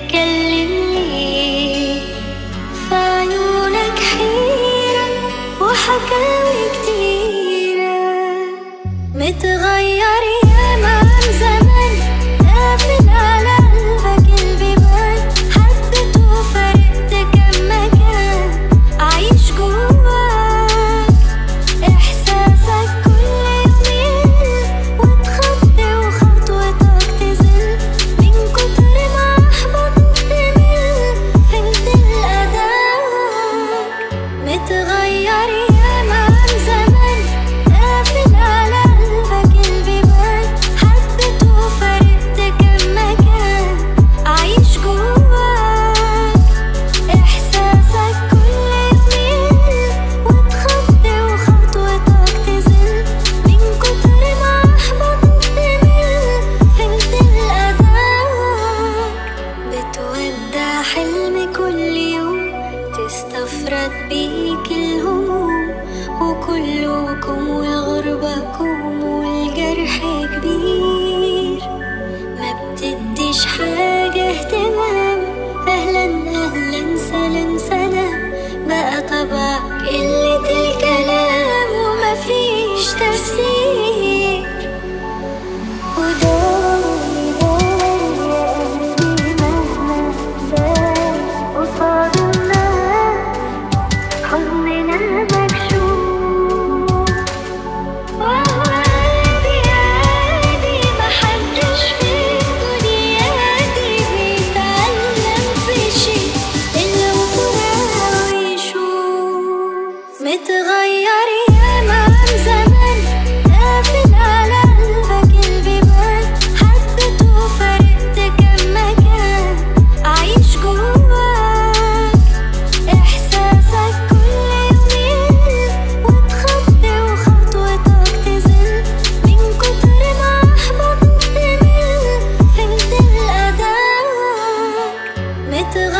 تتكلم ليه؟ في عيونك حيرة وحكاوي كتيرة، متغير ياما عن زمان، قافل على قلبك البيبان، حبيت وفرقت كم مكان عايش جواك، إحساسك كل يومين وتخطي وخطوتك تزل، من كتر ما أحبطت تمل، فهمت الأداء، متغير ياما عن زمان، قافل على قلبك البيبان، حبيت وفرقت كم مكان عايش جواك، إحساسك كل يومين وتخطي وخطوتك تزل، من كتر ما أحبطت تمل، فهمت الأداء، بتودع حلم كل يوم، تستفرد بيك الهموم، وكلكم والغربكم والجرح كبير، ما بتديش حاجة اهتمام، أهلا أهلا سلام سلام، بقى طبعك قلة الكلام ومفيش تفسير، وداري داري يا قلبي مهما داري قصاد الناس، حزننا مكشوف، وهو عادي عادي، محدش في الدنيا دي بيتعلم في شي إلا وفراق ويشوف، متغير ياما عن زمان، قافل على قلبك البيبان، حبيت وفرقت كم مكان عايش جواك، إحساسك كل يومين وتخطي وخطوتك تزل، من كتر ما أحبطت تمل، فهمت الأداء، متغير